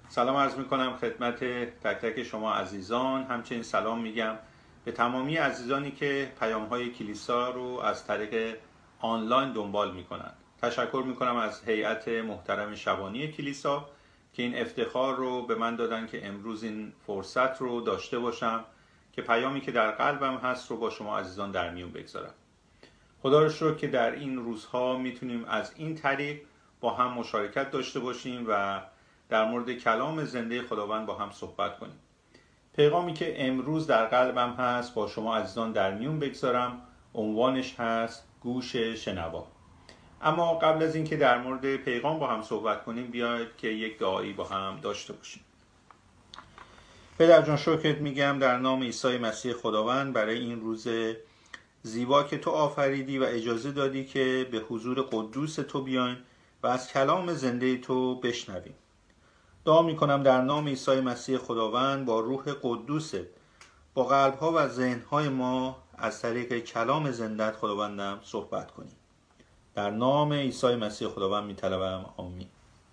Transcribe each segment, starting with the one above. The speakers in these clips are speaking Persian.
سلام عرض میکنم خدمت تک تک شما عزیزان. همچنین سلام میگم به تمامی عزیزانی که پیام های کلیسا رو از طریق آنلاین دنبال میکنند. تشکر میکنم از هیئت محترم شبانی کلیسا که این افتخار رو به من دادن که امروز این فرصت رو داشته باشم که پیامی که در قلبم هست رو با شما عزیزان در میون بگذارم. خدا رو شکر که در این روزها میتونیم از این طریق با هم مشارکت داشته باشیم و در مورد کلام زنده خداوند با هم صحبت کنیم. پیغامی که امروز در قلبم هست با شما عزیزان در میون بگذارم عنوانش هست گوش شنوا. اما قبل از اینکه در مورد پیغام با هم صحبت کنیم بیاید که یک دعایی با هم داشته باشیم. پدر جان شکرت میگم در نام عیسی مسیح خداوند برای این روز زیبا که تو آفریدی و اجازه دادی که به حضور قدوس تو بیایم و از کلام زنده تو بشنویم. دعا میکنم در نام عیسی مسیح خداوند با روح قدوست با قلبها و ذهنهای ما از طریق کلام زندت خداوندم صحبت کنیم. در نام عیسی مسیح خداوند میطلبم، آمین.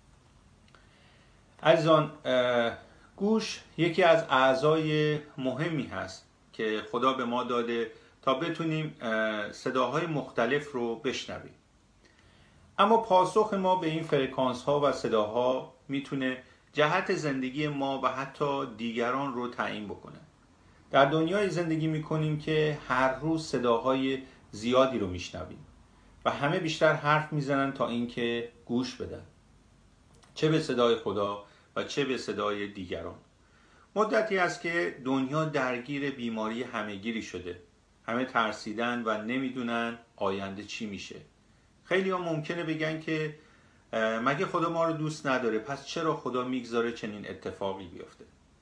عزیزان، گوش یکی از اعضای مهمی هست که خدا به ما داده تا بتونیم صداهای مختلف رو بشنویم. اما پاسخ ما به این فرکانس ها و صداها میتونه جهت زندگی ما و حتی دیگران رو تعیین بکنه. در دنیای زندگی میکنیم که هر روز صداهای زیادی رو میشنویم و همه بیشتر حرف میزنن تا اینکه گوش بدن، چه به صدای خدا و چه به صدای دیگران. مدتی است که دنیا درگیر بیماری همهگیری شده. همه ترسیدن و نمیدونن آینده چی میشه. خیلی ها ممکنه بگن که مگه خدا ما رو دوست نداره، پس چرا خدا میگذاره چنین اتفاقی بیفته؟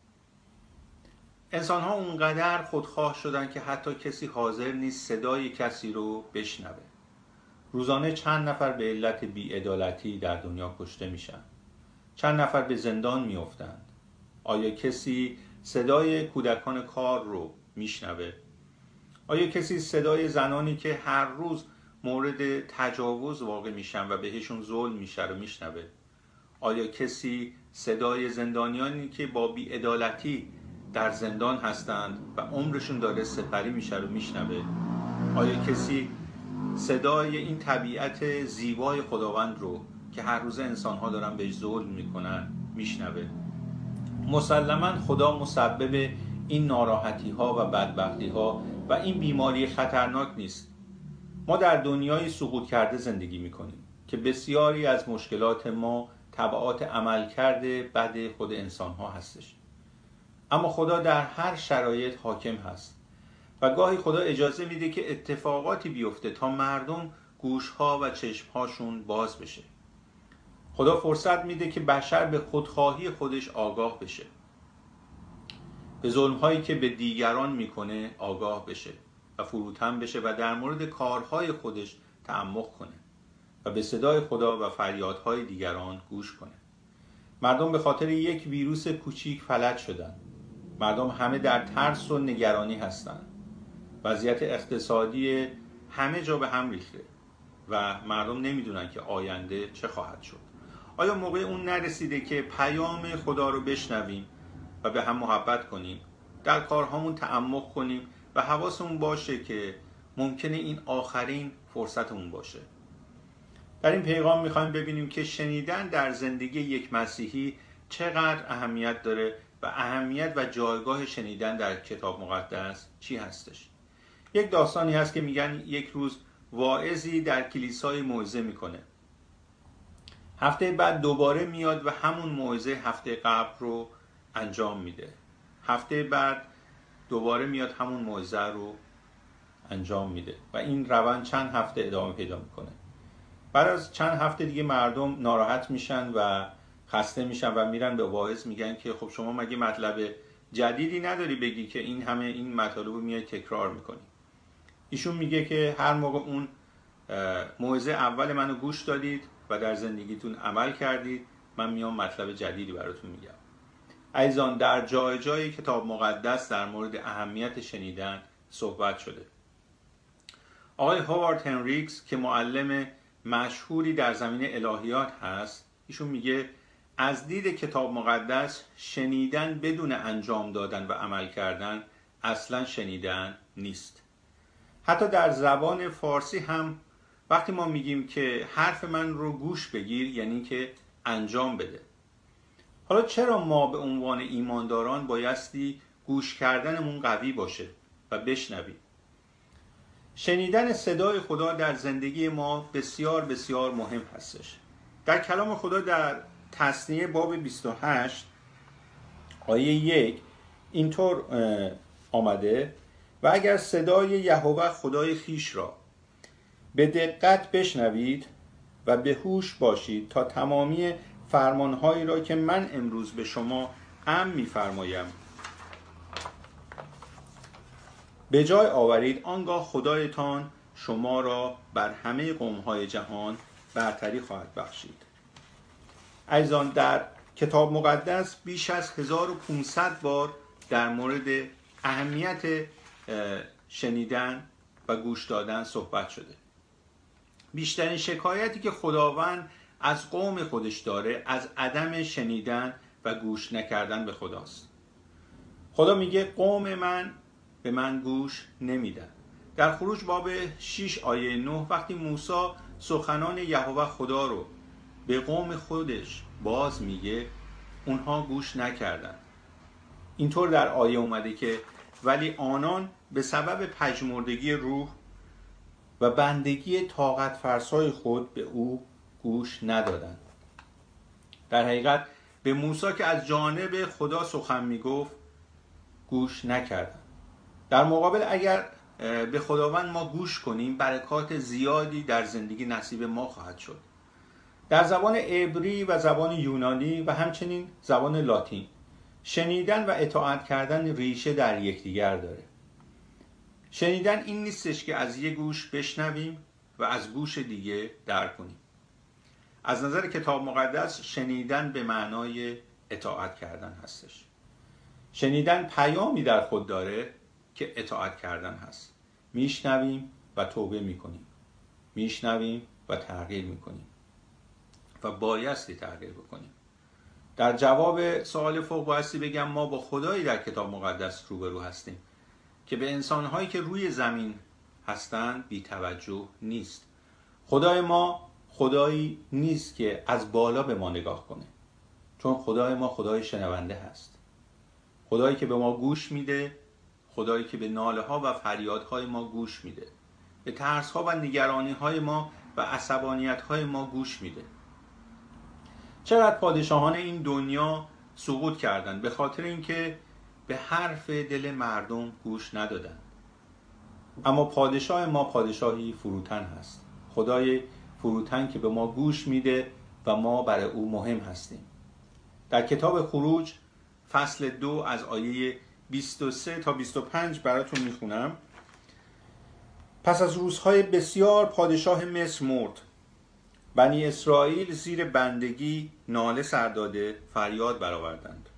انسان ها اونقدر خودخواه شدن که حتی کسی حاضر نیست صدای کسی رو بشنوه. روزانه چند نفر به علت بی‌عدالتی در دنیا کشته میشن. چند نفر به زندان میافتند. آیا کسی صدای کودکان کار رو میشنوه؟ آیا کسی صدای زنانی که هر روز مورد تجاوز واقع میشن و بهشون ظلم میشه رو میشنوه؟ آیا کسی صدای زندانیانی که با بی‌عدالتی در زندان هستند و عمرشون داره سپری میشه رو میشنوه؟ آیا کسی صدای این طبیعت زیبای خداوند رو که هر روز انسانها دارن بهش ظلم میکنن میشنوه؟ مسلماً خدا مسبب این ناراحتی ها و بدبختی ها و این بیماری خطرناک نیست. ما در دنیای سقوط کرده زندگی میکنیم که بسیاری از مشکلات ما تبعات عملکرد بد خود انسان ها هستش. اما خدا در هر شرایط حاکم هست و گاهی خدا اجازه میده که اتفاقاتی بیفته تا مردم گوشها و چشمهاشون باز بشه. خدا فرصت میده که بشر به خودخواهی خودش آگاه بشه، به ظلمهایی که به دیگران میکنه آگاه بشه و فروتن بشه و در مورد کارهای خودش تعمق کنه و به صدای خدا و فریادهای دیگران گوش کنه. مردم به خاطر یک ویروس کوچیک فلج شدن. مردم همه در ترس و نگرانی هستن. وضعیت اقتصادی همه جا به هم ریخته و مردم نمیدونن که آینده چه خواهد شد. آیا موقع اون نرسیده که پیام خدا رو بشنویم و به هم محبت کنیم، در کارهامون تعمق کنیم و حواسمون باشه که ممکنه این آخرین فرصتمون باشه؟ در این پیغام میخوایم ببینیم که شنیدن در زندگی یک مسیحی چقدر اهمیت داره و اهمیت و جایگاه شنیدن در کتاب مقدس چی هستش. یک داستانی هست که میگن یک روز واعظی در کلیسای موعظه میکنه. هفته بعد دوباره میاد و همون موعظه هفته قبل رو انجام میده. هفته بعد دوباره میاد همون موعظه رو انجام میده و این روند چند هفته ادامه پیدا میکنه. بعد از چند هفته دیگه مردم ناراحت میشن و خسته میشن و میرن به واعظ میگن که خب شما مگه مطلب جدیدی نداری بگی که این همه این مطالب رو میای تکرار میکنی؟ ایشون میگه که هر موقع اون موعظه اول منو گوش دادید و در زندگیتون عمل کردید، من میام مطلب جدیدی براتون میگم. عزیزان، در جای جای کتاب مقدس در مورد اهمیت شنیدن صحبت شده. آقای هاوارد هنریکس که معلم مشهوری در زمینه الهیات هست، ایشون میگه از دید کتاب مقدس شنیدن بدون انجام دادن و عمل کردن اصلا شنیدن نیست. حتی در زبان فارسی هم وقتی ما میگیم که حرف من رو گوش بگیر، یعنی که انجام بده. حالا چرا ما به عنوان ایمانداران بایستی گوش کردنمون قوی باشه و بشنویم؟ شنیدن صدای خدا در زندگی ما بسیار بسیار مهم هستش. در کلام خدا در تثنیه باب 28 آیه 1 اینطور آمده: و اگر صدای یهوه خدای خیش را به دقت بشنوید و به هوش باشید تا تمامی فرمانهایی را که من امروز به شما امر می‌فرمایم به جای آورید، آنگاه خدایتان شما را بر همه قوم‌های جهان برتری خواهد بخشید. عزیزان، در کتاب مقدس بیش از 1500 بار در مورد اهمیت شنیدن و گوش دادن صحبت شده. بیشترین شکایتی که خداوند از قوم خودش داره از عدم شنیدن و گوش نکردن به خداست. خدا میگه قوم من به من گوش نمیدن. در خروج باب 6 آیه 9 وقتی موسی سخنان یهوه خدا رو به قوم خودش باز میگه، اونها گوش نکردن. اینطور در آیه اومده که ولی آنان به سبب پژمردگی روح و بندگی طاقت فرسای خود به او گوش ندادند. در حقیقت به موسی که از جانب خدا سخن میگفت گوش نکردند. در مقابل اگر به خداوند ما گوش کنیم، برکات زیادی در زندگی نصیب ما خواهد شد. در زبان عبری و زبان یونانی و همچنین زبان لاتین شنیدن و اطاعت کردن ریشه در یکدیگر داره. شنیدن این نیستش که از یک گوش بشنویم و از گوش دیگه درک کنیم. از نظر کتاب مقدس شنیدن به معنای اطاعت کردن هستش. شنیدن پیامی در خود داره که اطاعت کردن هست. میشنویم و توبه میکنیم، میشنویم و تغییر میکنیم و بایستی تغییر بکنیم. در جواب سوال فوق بایستی بگم ما با خدایی در کتاب مقدس روبرو هستیم که به انسانهایی که روی زمین هستند بی توجه نیست. خدای ما خدایی نیست که از بالا به ما نگاه کنه، چون خدای ما خدای شنونده هست. خدایی که به ما گوش میده، خدایی که به ناله ها و فریادهای ما گوش میده، به ترس ها و نگرانی های ما و عصبانیت های ما گوش میده. چقدر پادشاهان این دنیا سقوط کردند به خاطر اینکه به حرف دل مردم گوش ندادند. اما پادشاه ما پادشاهی فروتن هست، خدای فروتن که به ما گوش میده و ما برای او مهم هستیم. در کتاب خروج فصل 2 از آیه 23 تا 25 براتون میخونم. پس از روزهای بسیار پادشاه مصر مرد. بنی اسرائیل زیر بندگی ناله سر داده فریاد برآوردند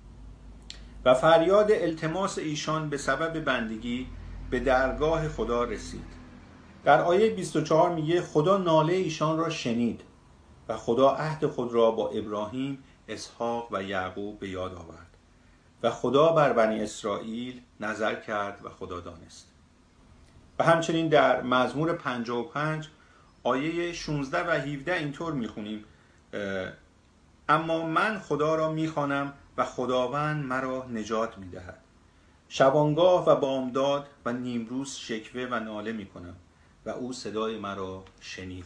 و فریاد التماس ایشان به سبب بندگی به درگاه خدا رسید. در آیه 24 میگه خدا ناله ایشان را شنید و خدا عهد خود را با ابراهیم، اسحاق و یعقوب به یاد آورد و خدا بر بنی اسرائیل نظر کرد و خدا دانست. و همچنین در مزمور 55 آیه 16 و 17 اینطور میخونیم: اما من خدا را میخوانم و خداوند مرا نجات میدهد. شبانگاه و بامداد و نیمروز شکوه و ناله میکنم و او صدای مرا شنید.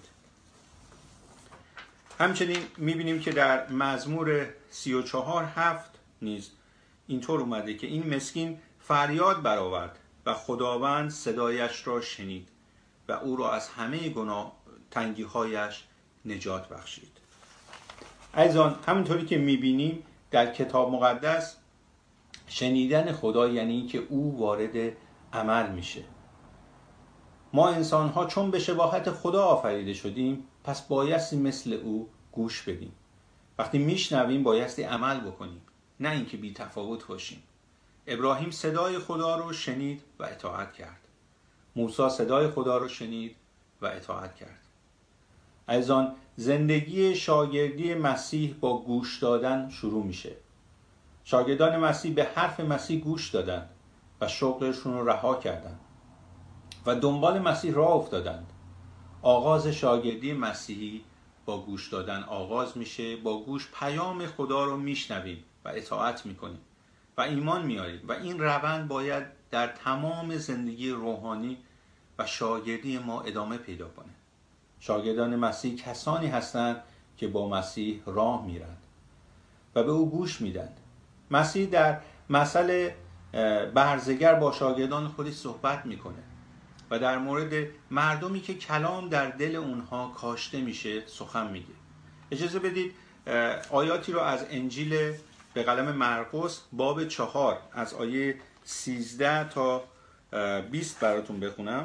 همچنین میبینیم که در مزمور 34:7 نیز اینطور اومده که این مسکین فریاد برآورد و خداوند صدایش را شنید و او را از همه گناه تنگی‌هایش نجات بخشید. عزیزان، همونطوری که میبینیم در کتاب مقدس شنیدن خدا یعنی این که او وارد عمل میشه. ما انسان‌ها چون به شباهت خدا آفریده شدیم، پس بایستی مثل او گوش بدیم. وقتی میشنویم بایستی عمل بکنیم، نه اینکه بی تفاوت باشیم. ابراهیم صدای خدا رو شنید و اطاعت کرد. موسی صدای خدا رو شنید و اطاعت کرد. از آن زندگی شاگردی مسیح با گوش دادن شروع میشه. شاگردان مسیح به حرف مسیح گوش دادند و شغلشون رو رها کردند و دنبال مسیح راه افتادند. آغاز شاگردی مسیحی با گوش دادن آغاز میشه. با گوش پیام خدا رو میشنویم و اطاعت میکنیم و ایمان میاریم و این روند باید در تمام زندگی روحانی و شاگردی ما ادامه پیدا کنه. شاگردان مسیح کسانی هستند که با مسیح راه میرند و به او گوش میدند. مسیح در مثل برزگر با شاگردان خودش صحبت میکنه و در مورد مردمی که کلام در دل اونها کاشته میشه سخن میگه. اجازه بدید آیاتی رو از انجیل به قلم مرقس باب 4 از آیه 13 تا 20 براتون بخونم.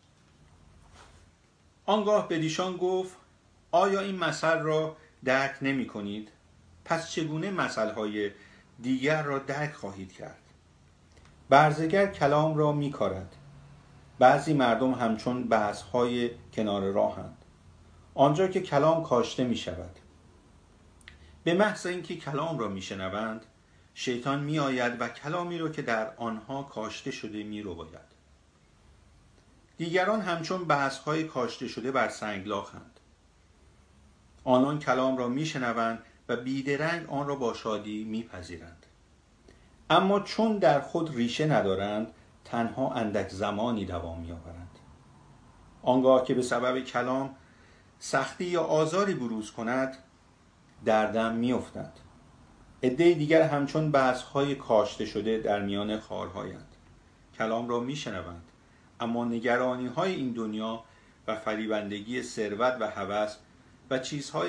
آنگاه بدیشان گفت آیا این مثل را درک نمی کنید؟ پس چگونه مثلهای دیگر را درک خواهید کرد؟ برزگر کلام را می کارد. بعضی مردم همچون بذرهای کنار راهند، آنجا که کلام کاشته می شود. به محض اینکه کلام را می شنوند، شیطان می آید و کلامی را که در آنها کاشته شده می رو باید. دیگران همچون بذرهای کاشته شده بر سنگلاخند. آنان کلام را می شنوند و بیدرنگ آن را با شادی می پذیرند. اما چون در خود ریشه ندارند، تنها اندک زمانی دوام می آورند. آنگاه که به سبب کلام سختی یا آزاری بروز کند، در دم می افتند. عده دیگر همچون بذرهای کاشته شده در میان خارهایند. کلام را می شنوند، اما نگرانی های این دنیا و فریبندگی ثروت و هوس و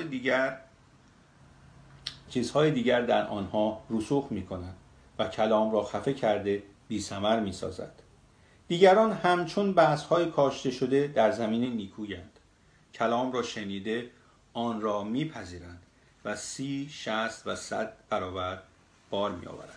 چیزهای دیگر در آنها رسوخ می کنند و کلام را خفه کرده بی ثمر می سازد. دیگران همچون بذرهای کاشته شده در زمین نیکویند. کلام را شنیده آن را می پذیرند و 30, 60 و 100 برابر بار می آورند.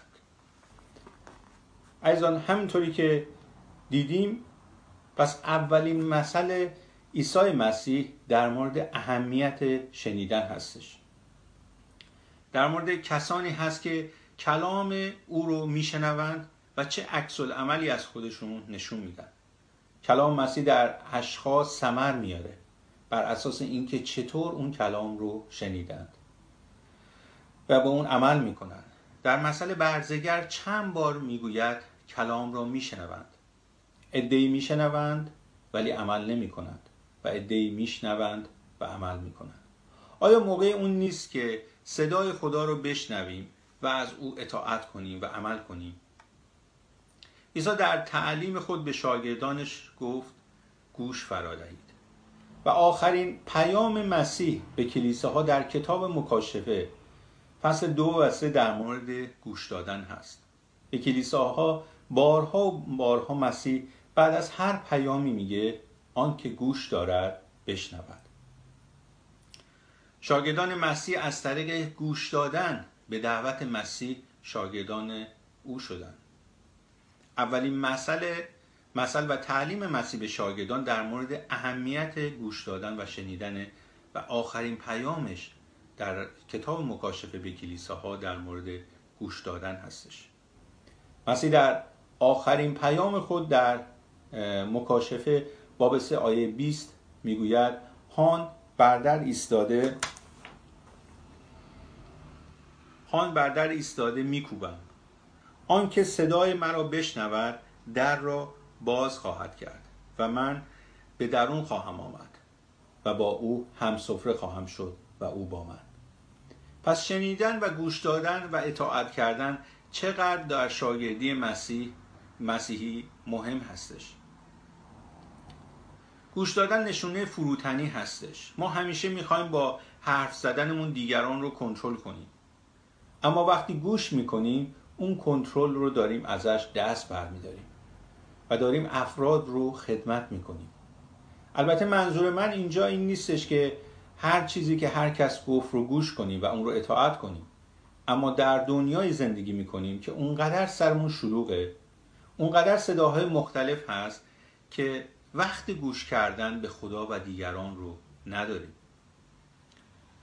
عزیزان، همینطوری که دیدیم، پس اولین مثل عیسی مسیح در مورد اهمیت شنیدن هستش. در مورد کسانی هست که کلام او رو میشنوند و چه عکس العملی از خودشون نشون میدن. کلام مسیح در اشخاص ثمر میاره بر اساس اینکه چطور اون کلام رو شنیدند و به اون عمل میکنن. در مثل برزگر چند بار میگوید کلام را میشنوند. عده‌ای میشنوند ولی عمل نمیکنند و عده‌ای میشنوند و عمل میکنند. آیا موقع اون نیست که صدای خدا رو بشنویم و از او اطاعت کنیم و عمل کنیم؟ عیسی در تعلیم خود به شاگردانش گفت گوش فرا دهید. و آخرین پیام مسیح به کلیساها در کتاب مکاشفه فصل 2 و 3 در مورد گوش دادن هست. به کلیساها بارها و بارها مسیح بعد از هر پیامی میگه آن که گوش دارد بشنود. شاگردان مسیح از طریق گوش دادن به دعوت مسیح شاگردان او شدند. اولین مثل و تعلیم مسیح به شاگردان در مورد اهمیت گوش دادن و شنیدن و آخرین پیامش در کتاب مکاشفه به کلیساها در مورد گوش دادن هستش. مسیح در آخرین پیام خود در مکاشفه باب 3 آیه 20 میگوید هان بر در ایستاده میکوبم. آن که صدای مرا بشنود در را باز خواهد کرد و من به درون خواهم آمد و با او هم سفره خواهم شد و او با من. پس شنیدن و گوش دادن و اطاعت کردن چقدر در شاگردی مسیحی مهم هستش. گوش دادن نشونه فروتنی هستش. ما همیشه میخوایم با حرف زدنمون دیگران رو کنترل کنیم، اما وقتی گوش میکنیم اون کنترل رو داریم ازش دست برمیداریم و داریم افراد رو خدمت میکنیم. البته منظور من اینجا این نیستش که هر چیزی که هر کس گفت رو گوش کنیم و اون رو اطاعت کنیم، اما در دنیای زندگی میکنیم که اونقدر سرمون شلوغه، اونقدر صداهای مختلف هست که وقت گوش کردن به خدا و دیگران رو نداریم.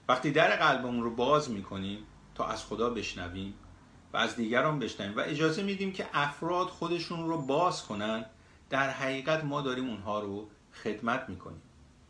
وقتی در قلبمون رو باز میکنیم تا از خدا بشنویم و از دیگران بشنویم و اجازه میدیم که افراد خودشون رو باز کنن، در حقیقت ما داریم اونها رو خدمت میکنیم.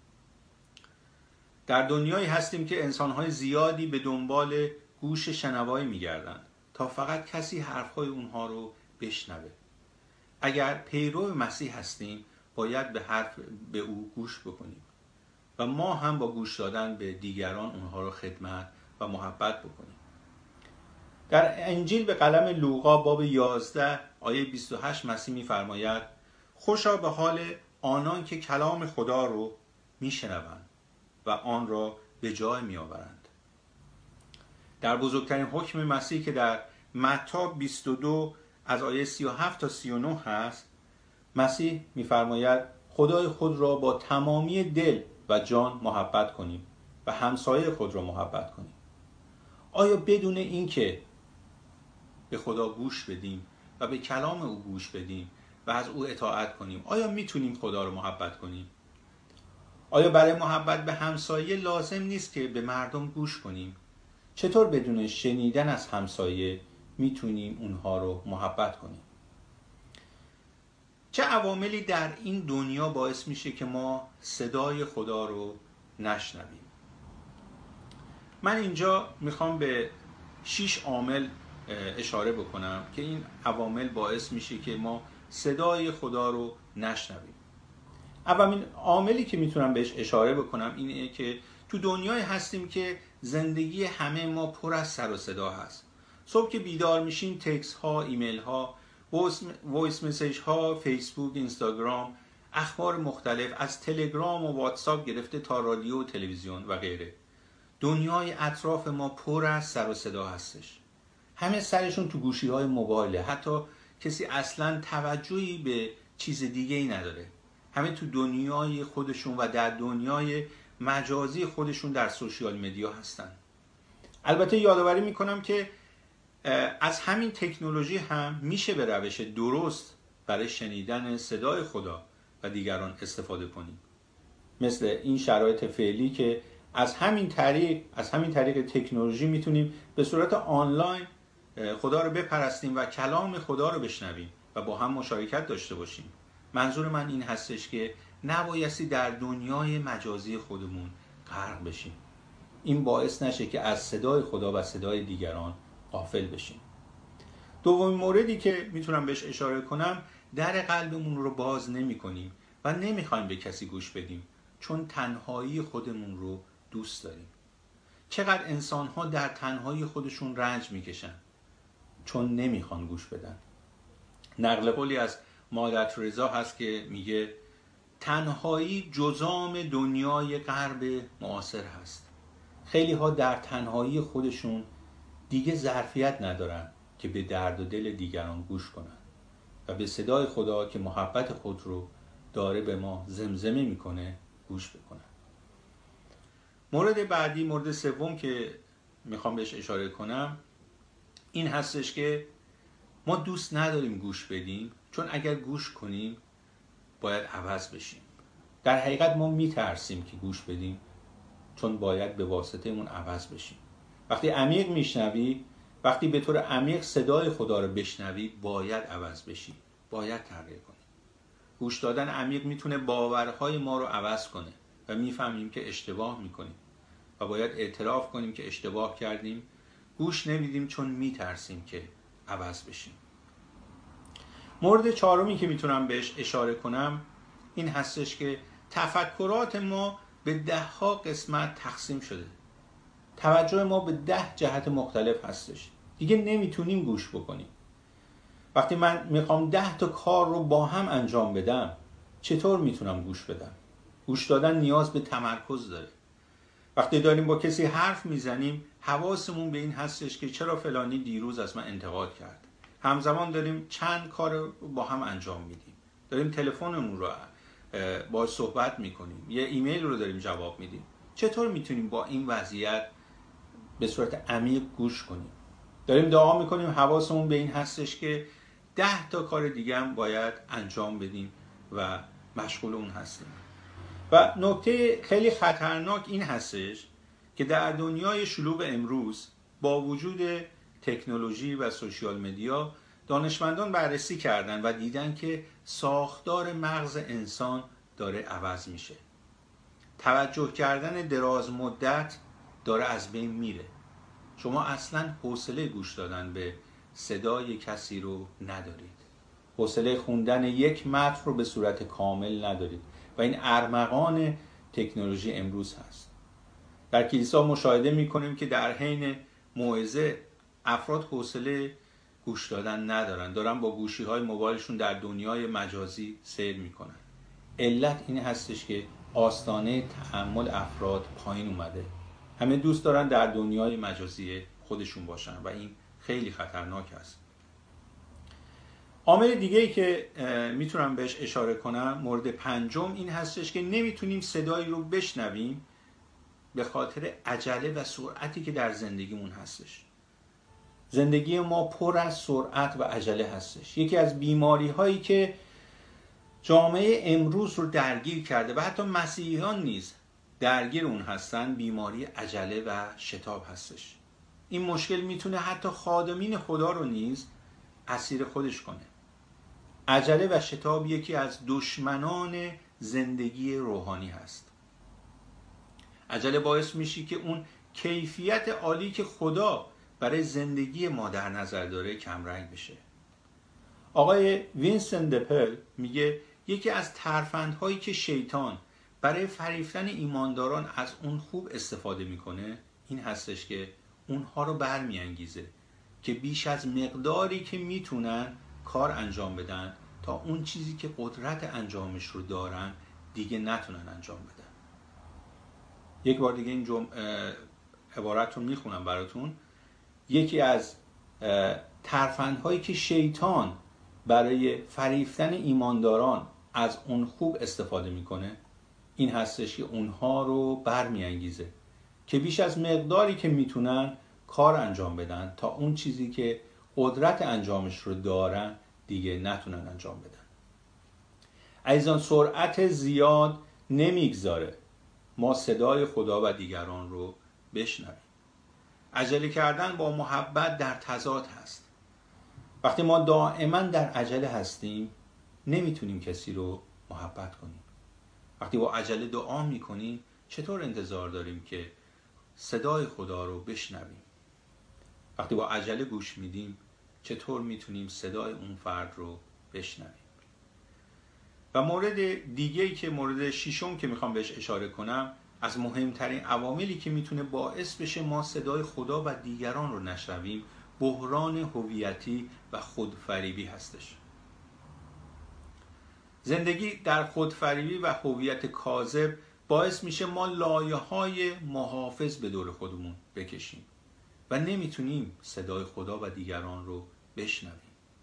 در دنیایی هستیم که انسانهای زیادی به دنبال گوش شنوایی میگردن تا فقط کسی حرفهای اونها رو بشنوه. اگر پیرو مسیح هستیم باید به او گوش بکنیم و ما هم با گوش دادن به دیگران اونها رو خدمت و محبت بکنیم. در انجیل به قلم لوقا باب 11 آیه 28 مسیح می‌فرماید خوشا به حال آنان که کلام خدا رو میشنوند و آن را به جای میآورند. در بزرگترین حکم مسیح که در متی 22 از آیه 37 تا 39 هست، مسیح می‌فرماید خدای خود را با تمامی دل و جان محبت کنیم و همسایه خود را محبت کنیم. آیا بدون اینکه به خدا گوش بدیم و به کلام او گوش بدیم و از او اطاعت کنیم، آیا میتونیم خدا رو محبت کنیم؟ آیا برای محبت به همسایه لازم نیست که به مردم گوش کنیم؟ چطور بدون شنیدن از همسایه میتونیم اونها رو محبت کنیم؟ چه عواملی در این دنیا باعث میشه که ما صدای خدا رو نشنویم؟ من اینجا میخوام به 6 عامل اشاره بکنم که این عوامل باعث میشه که ما صدای خدا رو نشنویم. اولین عاملی که میتونم بهش اشاره بکنم اینه که تو دنیای هستیم که زندگی همه ما پر از سر و صدا هست. صبح که بیدار میشیم تکست ها، ایمیل ها، وایس مسیج ها، فیسبوک، اینستاگرام، اخبار مختلف از تلگرام و واتساپ گرفته تا رادیو و تلویزیون و غیره. دنیای اطراف ما پر از سر و صدا هستش. همه سرشون تو گوشی های موبایله، حتی کسی اصلا توجهی به چیز دیگه ای نداره. همه تو دنیای خودشون و در دنیای مجازی خودشون در سوشیال مدیا هستن. البته یادآوری میکنم که از همین تکنولوژی هم میشه به روش درست برای شنیدن صدای خدا و دیگران استفاده کنیم. مثل این شرایط فعلی که از همین طریق تکنولوژی میتونیم به صورت آنلاین خدا رو بپرستیم و کلام خدا رو بشنویم و با هم مشارکت داشته باشیم. منظور من این هستش که نبایستی در دنیای مجازی خودمون غرق بشیم. این باعث نشه که از صدای خدا و صدای دیگران غافل بشیم. دومین موردی که میتونم بهش اشاره کنم، در قلبمون رو باز نمی کنیم و نمیخوایم به کسی گوش بدیم چون تنهایی خودمون رو دوست داریم. چقدر انسان‌ها در تنهایی خودشون رنج میکشن چون نمیخوان گوش بدن. نقل قولی از مادر ترزا هست که میگه تنهایی جذام دنیای غرب معاصر هست. خیلی ها در تنهایی خودشون دیگه ظرفیت ندارن که به درد و دل دیگران گوش کنن و به صدای خدا که محبت خود رو داره به ما زمزمه میکنه گوش بکنن. مورد بعدی، مورد سوم که میخوام بهش اشاره کنم این هستش که ما دوست نداریم گوش بدیم چون اگر گوش کنیم باید عوض بشیم. در حقیقت ما میترسیم که گوش بدیم چون باید به واسطه اون عوض بشیم. وقتی عمیق میشنوی، وقتی به طور عمیق صدای خدا رو بشنوی، باید عوض بشی، باید تغییر کنی. گوش دادن عمیق میتونه باورهای ما رو عوض کنه و میفهمیم که اشتباه میکنیم و باید اعتراف کنیم که اشتباه کردیم. گوش نمیدیم چون میترسیم که عوض بشیم. مورد چهارمی که میتونم بهش اشاره کنم این هستش که تفکرات ما به 10 قسمت تقسیم شده. توجه ما به 10 جهت مختلف هستش. دیگه نمیتونیم گوش بکنیم. وقتی من میخوام 10 کار رو با هم انجام بدم، چطور میتونم گوش بدم؟ گوش دادن نیاز به تمرکز داره. وقتی داریم با کسی حرف میزنیم، حواسمون به این هستش که چرا فلانی دیروز از من انتقاد کرد. همزمان داریم چند کار با هم انجام میدیم. داریم تلفنمون رو باهاش صحبت میکنیم، یه ایمیل رو داریم جواب میدیم. چطور میتونیم با این وضعیت به صورت عمیق گوش کنیم؟ داریم دعا میکنیم، حواسمون به این هستش که 10 کار دیگه هم باید انجام بدیم و مشغول اون هستیم. و نکته خیلی خطرناک این هستش که در دنیای شلوغ امروز با وجود تکنولوژی و سوشیال مدیا دانشمندان بررسی کردند و دیدن که ساختار مغز انسان داره عوض میشه. توجه کردن دراز مدت داره از بین میره. شما اصلا حوصله گوش دادن به صدای کسی رو ندارید. حوصله خوندن یک متن رو به صورت کامل ندارید و این ارمغان تکنولوژی امروز هست. در کلیسا مشاهده میکنیم که در حین موعظه افراد حوصله گوش دادن ندارن، دارن با گوشی‌های موبایلشون در دنیای مجازی سیر میکنن. علت این هستش که آستانه تأمل افراد پایین اومده. همه دوست دارن در دنیای مجازی خودشون باشن و این خیلی خطرناک است. عامل دیگه‌ای که میتونم بهش اشاره کنم، مورد پنجم این هستش که نمیتونیم صدایی رو بشنویم به خاطر عجله و سرعتی که در زندگیمون هستش. زندگی ما پر از سرعت و عجله هستش. یکی از بیماری هایی که جامعه امروز رو درگیر کرده و حتی مسیحیان نیز درگیر اون هستن، بیماری عجله و شتاب هستش. این مشکل میتونه حتی خادمین خدا رو نیز اسیر خودش کنه. عجله و شتاب یکی از دشمنان زندگی روحانی هست. عجله باعث میشه که اون کیفیت عالی که خدا برای زندگی ما در نظر داره کمرنگ بشه. آقای وینسنت دپل میگه یکی از ترفندهایی که شیطان برای فریفتن ایمانداران از اون خوب استفاده میکنه این هستش که اونها رو برمیانگیزه که بیش از مقداری که میتونن کار انجام بدن تا اون چیزی که قدرت انجامش رو دارن دیگه نتونن انجام بدن. یک بار دیگه این عبارت رو میخونم براتون. یکی از ترفندهایی که شیطان برای فریفتن ایمانداران از اون خوب استفاده میکنه این هستش که اونها رو برمیانگیزه که بیش از مقداری که میتونن کار انجام بدن تا اون چیزی که قدرت انجامش رو دارن دیگه نتونن انجام بدن. عزیزان، سرعت زیاد نمیگذاره ما صدای خدا و دیگران رو بشنویم. عجله کردن با محبت در تضاد هست. وقتی ما دائما در عجله هستیم نمیتونیم کسی رو محبت کنیم. وقتی با عجله دعا میکنیم چطور انتظار داریم که صدای خدا رو بشنویم؟ وقتی با عجله گوش میدیم چطور میتونیم صدای اون فرد رو بشنویم؟ و مورد دیگه‌ای که مورد ششم که میخوام بهش اشاره کنم، از مهمترین عواملی که میتونه باعث بشه ما صدای خدا و دیگران رو نشنویم بحران هویتی و خودفریبی هستش. زندگی در خودفریبی و هویت کاذب باعث میشه ما لایه‌های محافظ به دور خودمون بکشیم و نمیتونیم صدای خدا و دیگران رو بشنویم.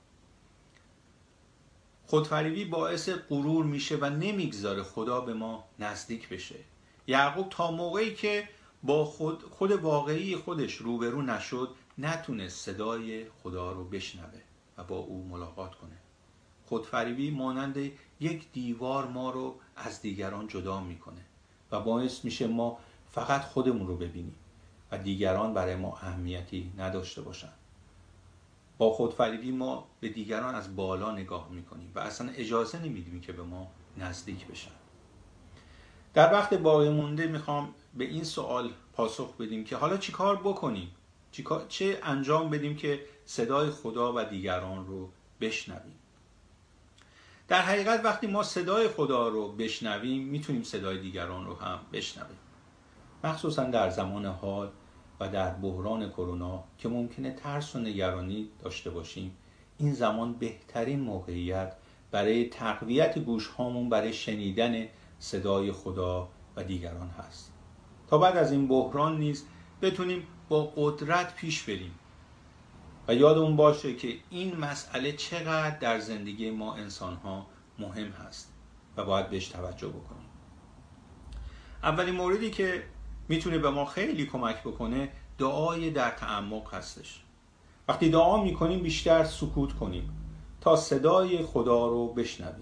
خودفریبی باعث غرور میشه و نمیگذاره خدا به ما نزدیک بشه. یعقوب تا موقعی که با خود واقعی خودش روبرو نشد نتونست صدای خدا رو بشنوه و با او ملاقات کنه. خودفریبی مانند یک دیوار ما رو از دیگران جدا میکنه و باعث میشه ما فقط خودمون رو ببینیم و دیگران برای ما اهمیتی نداشته باشن. با خودفریبی ما به دیگران از بالا نگاه میکنیم و اصلا اجازه نمیدیم که به ما نزدیک بشن. در وقت باقی مونده میخوام به این سوال پاسخ بدیم که حالا چی کار بکنیم؟ چه انجام بدیم که صدای خدا و دیگران رو بشنویم؟ در حقیقت وقتی ما صدای خدا رو بشنویم میتونیم صدای دیگران رو هم بشنویم. مخصوصا در زمان حال و در بحران کرونا که ممکنه ترس و نگرانی داشته باشیم، این زمان بهترین موقعیت برای تقویت گوش هامون برای شنیدن صدای خدا و دیگران هست تا بعد از این بحران نیز بتونیم با قدرت پیش بریم و یادمون باشه که این مسئله چقدر در زندگی ما انسان‌ها مهم هست و باید بهش توجه بکنیم. اولین موردی که میتونه به ما خیلی کمک بکنه دعای در تعمق هستش. وقتی دعا میکنیم بیشتر سکوت کنیم تا صدای خدا رو بشنویم.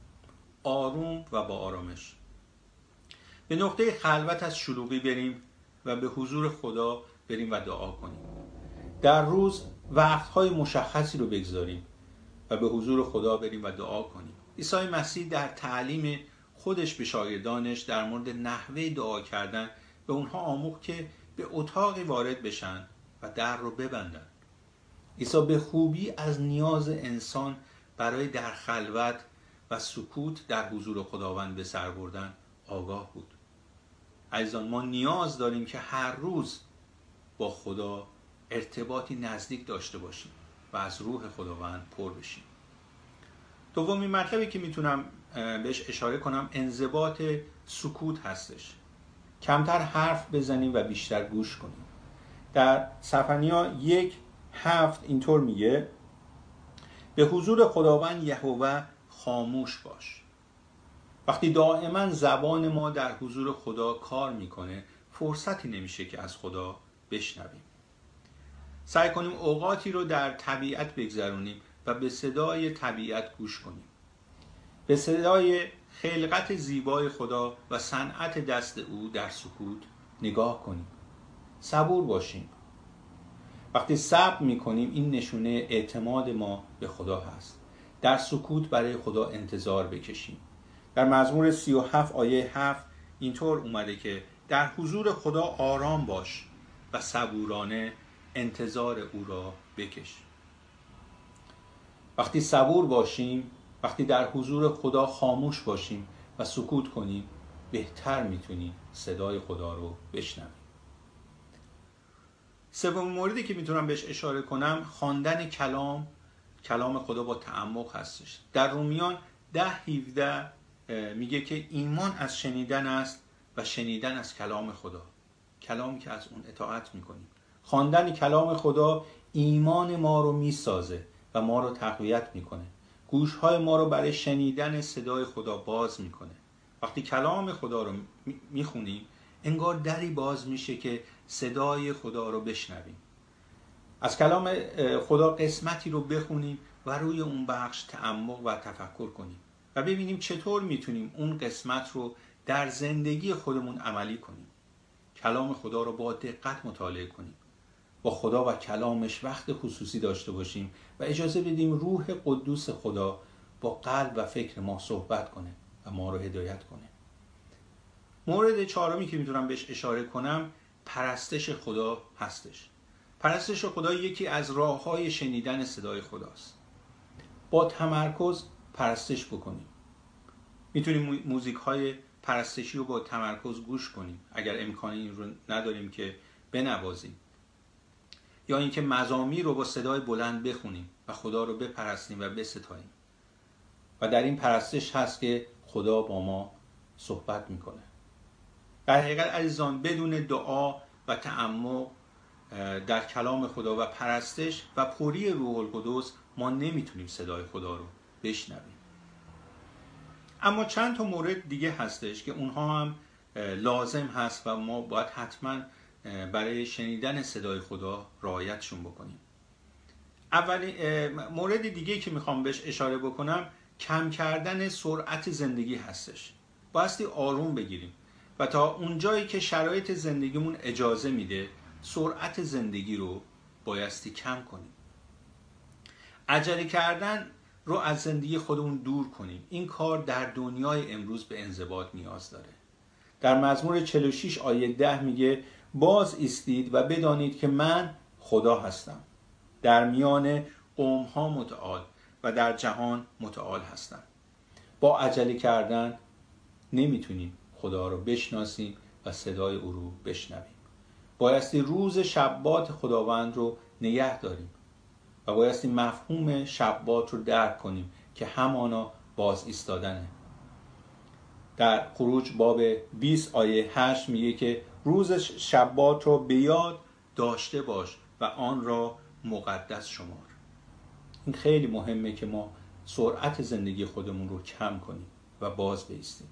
آروم و با آرامش به نقطه خلوت از شلوغی بریم و به حضور خدا بریم و دعا کنیم. در روز وقت‌های مشخصی رو بگذاریم و به حضور خدا بریم و دعا کنیم. عیسی مسیح در تعلیم خودش به شاگردانش در مورد نحوه دعا کردن به اونها آموخت که به اتاقی وارد بشن و در رو ببندن. عیسی به خوبی از نیاز انسان برای در خلوت و سکوت در حضور خداوند به سر بردن آگاه بود. عزیزان، ما نیاز داریم که هر روز با خدا ارتباطی نزدیک داشته باشیم و از روح خداوند پر بشیم. دومین مطلبی که میتونم بهش اشاره کنم انضباط سکوت هستش. کمتر حرف بزنیم و بیشتر گوش کنیم. در سفنیا 1:7 اینطور میگه: به حضور خداوند یهوه خاموش باش. وقتی دائما زبان ما در حضور خدا کار میکنه، فرصتی نمیشه که از خدا بشنویم. سعی کنیم اوقاتی رو در طبیعت بگذرونیم و به صدای طبیعت گوش کنیم. به صدای خلقت زیبای خدا و صنعت دست او در سکوت نگاه کنیم. صبور باشیم. وقتی صبر میکنیم این نشونه اعتماد ما به خدا هست. در سکوت برای خدا انتظار بکشیم. در مزمور 37 آیه 7 اینطور اومده که در حضور خدا آرام باش و صبورانه انتظار او را بکش. وقتی صبور باشیم، وقتی در حضور خدا خاموش باشیم و سکوت کنیم، بهتر میتونیم صدای خدا رو بشنویم. سومین موردی که میتونم بهش اشاره کنم خواندن کلام خدا با تعمق هستش. در رومیان 10:17 میگه که ایمان از شنیدن است و شنیدن از کلام خدا، کلامی که از اون اطاعت میکنیم. خواندن کلام خدا ایمان ما رو میسازه و ما رو تقویت میکنه. گوشهای ما رو برای شنیدن صدای خدا باز میکنه. وقتی کلام خدا رو میخونیم انگار دری باز میشه که صدای خدا رو بشنویم. از کلام خدا قسمتی رو بخونیم و روی اون بخش تعمق و تفکر کنیم و ببینیم چطور میتونیم اون قسمت رو در زندگی خودمون عملی کنیم. کلام خدا رو با دقت مطالعه کنیم. با خدا و کلامش وقت خصوصی داشته باشیم و اجازه بدیم روح قدوس خدا با قلب و فکر ما صحبت کنه و ما رو هدایت کنه. مورد چهارمی که میتونم بهش اشاره کنم پرستش خدا هستش. پرستش خدا یکی از راه‌های شنیدن صدای خداست. با تمرکز پرستش بکنیم. میتونیم موزیک‌های پرستشی رو با تمرکز گوش کنیم اگر امکان این رو نداریم که بنوازیم، یا اینکه مزامیر رو با صدای بلند بخونیم و خدا رو بپرستیم و بستاییم. و در این پرستش هست که خدا با ما صحبت میکنه. در حقیقت عزیزان بدون دعا و تعمق در کلام خدا و پرستش و پری روح القدس ما نمیتونیم صدای خدا رو بشنویم. اما چند تا مورد دیگه هستش که اونها هم لازم هست و ما باید حتما برای شنیدن صدای خدا رعایتشون بکنیم. اولی مورد دیگه که میخوام بهش اشاره بکنم کم کردن سرعت زندگی هستش. بایستی آروم بگیریم و تا اونجایی که شرایط زندگیمون اجازه میده سرعت زندگی رو بایستی کم کنیم. عجله کردن رو از زندگی خودمون دور کنیم. این کار در دنیای امروز به انضباط نیاز داره. در مزمور 46 آیه 10 میگه باز ایستید و بدانید که من خدا هستم. در میان قوم‌ها متعال و در جهان متعال هستم. با عجله کردن نمیتونیم خدا رو بشناسیم و صدای او رو بشنویم. بایستی روز شبات خداوند رو نگه داریم و بایستی مفهوم شبات رو درک کنیم که همانا باز ایستادنه. در خروج باب 20 آیه 8 میگه که روز شبات رو به یاد داشته باش و آن را مقدس شمار. این خیلی مهمه که ما سرعت زندگی خودمون رو کم کنیم و باز بایستیم.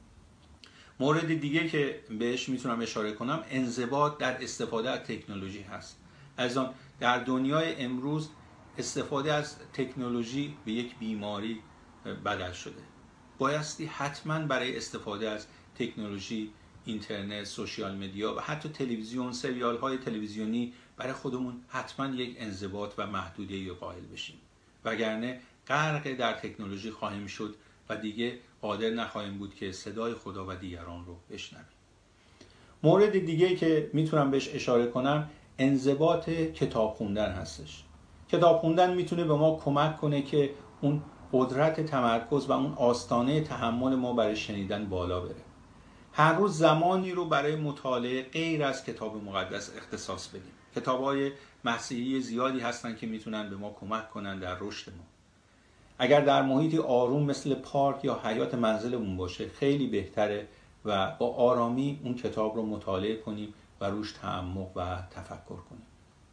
مورد دیگه که بهش میتونم اشاره کنم انضباط در استفاده از تکنولوژی هست. از آن در دنیای امروز استفاده از تکنولوژی به یک بیماری بدل شده. بایستی حتما برای استفاده از تکنولوژی اینترنت، سوشیال مدیا و حتی تلویزیون، سریال های تلویزیونی برای خودمون حتما یک انضباط و محدودیتی قائل بشیم، وگرنه غرق در تکنولوژی خواهیم شد و دیگه قادر نخواهیم بود که صدای خدا و دیگران رو بشنویم. مورد دیگه که میتونم بهش اشاره کنم انضباط کتاب خوندن هستش. کتاب خوندن میتونه به ما کمک کنه که اون قدرت تمرکز و اون آستانه تحمل ما برای شنیدن بالا بره. هر روز زمانی رو برای مطالعه غیر از کتاب مقدس اختصاص بدیم. کتاب‌های مسیحی زیادی هستن که میتونن به ما کمک کنن در رشد ما. اگر در محیطی آروم مثل پارک یا حیاط منزلمون باشه خیلی بهتره و با آرامی اون کتاب رو مطالعه کنیم و روش تعمق و تفکر کنیم.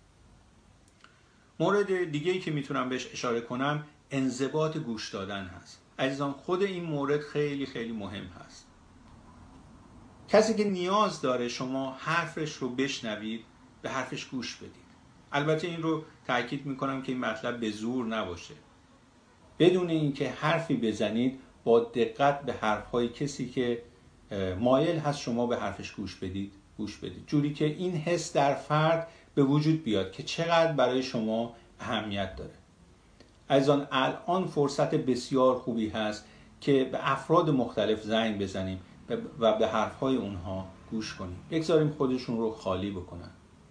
مورد دیگه‌ای که میتونم بهش اشاره کنم انضباط گوش دادن هست. عزیزان خود این مورد خیلی خیلی مهم هست. کسی که نیاز داره شما حرفش رو بشنوید به حرفش گوش بدید. البته این رو تاکید میکنم که این مطلب به زور نباشه. بدون اینکه حرفی بزنید با دقت به حرفهای کسی که مایل هست شما به حرفش گوش بدید جوری که این حس در فرد به وجود بیاد که چقدر برای شما اهمیت داره. عزیزان الان فرصت بسیار خوبی هست که به افراد مختلف زنگ بزنیم و به حرفهای اونها گوش کنیم. بگذاریم خودشون رو خالی بکنن.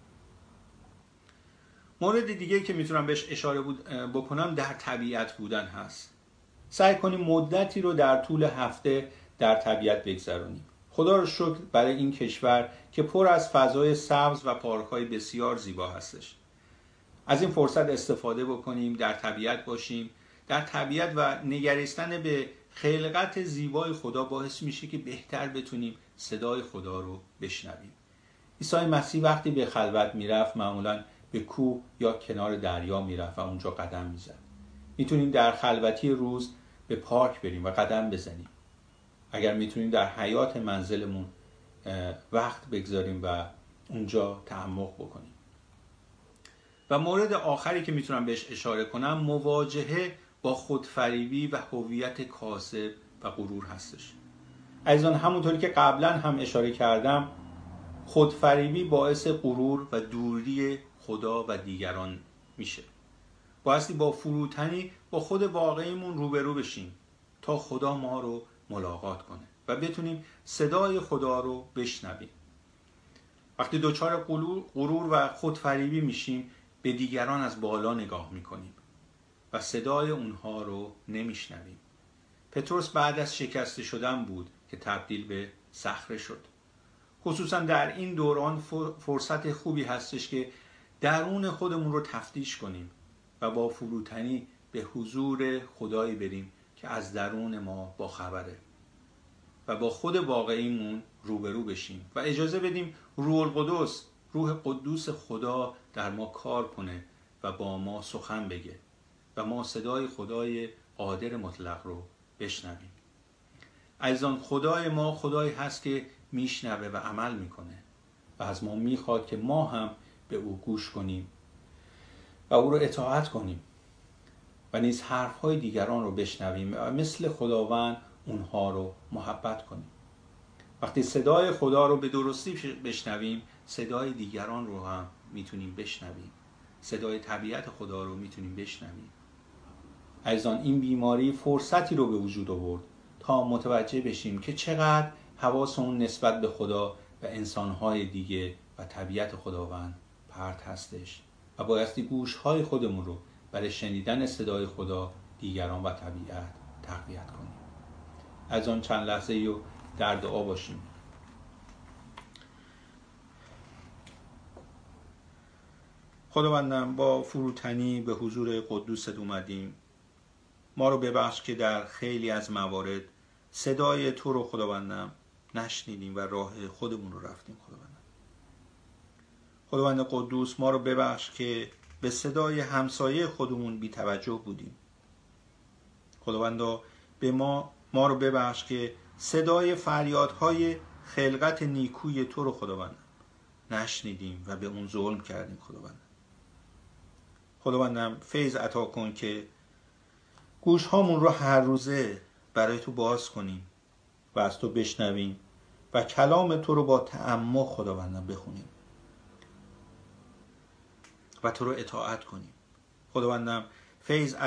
مورد دیگه که میتونم بهش اشاره بکنم در طبیعت بودن هست. سعی کنیم مدتی رو در طول هفته در طبیعت بگذرونیم. خدا رو شکر برای این کشور که پر از فضای سبز و پارک‌های بسیار زیبا هستش. از این فرصت استفاده بکنیم، در طبیعت باشیم. در طبیعت و نگریستن به خلقت زیبای خدا باعث میشه که بهتر بتونیم صدای خدا رو بشنویم. عیسی مسیح وقتی به خلوت میرفت معمولاً به کوه یا کنار دریا میرفت و اونجا قدم میزد. میتونیم در خلوتی روز به پارک بریم و قدم بزنیم. اگر میتونیم در حیاط منزلمون وقت بگذاریم و اونجا تعمق بکنیم. و مورد آخری که میتونم بهش اشاره کنم مواجهه با خودفریبی و هویت کاذب و غرور هستش. عزیزان همونطوری که قبلا هم اشاره کردم خودفریبی باعث غرور و دوری خدا و دیگران میشه. بایستی با فروتنی با خود واقعیمون روبرو بشیم تا خدا ما رو ملاقات کنه و بتونیم صدای خدا رو بشنویم. وقتی دچار غرور و خودفریبی میشیم به دیگران از بالا نگاه میکنیم و صدای اونها رو نمیشنویم. پتروس بعد از شکسته شدن بود که تبدیل به صخره شد. خصوصا در این دوران فرصت خوبی هستش که درون خودمون رو تفتیش کنیم و با فروتنی به حضور خدایی بریم که از درون ما با خبره و با خود واقعیمون روبرو بشیم و اجازه بدیم روح قدوس خدا در ما کار کنه و با ما سخن بگه و ما صدای خدای قادر مطلق رو بشنویم. عزیزان خدای ما خدایی هست که میشنوه و عمل میکنه و از ما میخواد که ما هم به او گوش کنیم و او رو اطاعت کنیم و نیز حرفهای دیگران رو بشنویم و مثل خداوند اونها رو محبت کنیم. وقتی صدای خدا رو به درستی بشنویم صدای دیگران رو هم میتونیم بشنویم. صدای طبیعت خدا رو میتونیم بشنویم. عزیزان این بیماری فرصتی رو به وجود آورد تا متوجه بشیم که چقدر حواسمون نسبت به خدا و انسانهای دیگه و طبیعت خداوند پرت هستش و بایستی گوشهای خودمون رو برای شنیدن صدای خدا، دیگران و طبیعت تقویت کنیم. از آن چند لحظه رو در دعا باشیم. خداوندم با فروتنی به حضور قدوست اومدیم. ما رو ببخش که در خیلی از موارد صدای تو رو خداوندم نشنیدیم و راه خودمون رو رفتیم. خداوند قدوس ما رو ببخش که به صدای همسایه خودمون بی توجه بودیم. خداوندا به ما رو ببخش که صدای فریادهای خلقت نیکوی تو رو خداوند نشنیدیم و به اون ظلم کردیم. خداوندم فیض عطا کن که گوش هامون رو هر روزه برای تو باز کنیم و از تو بشنویم و کلام تو رو با تعمق خداوندم بخونیم و تو رو اطاعت کنیم. خداوندم فیض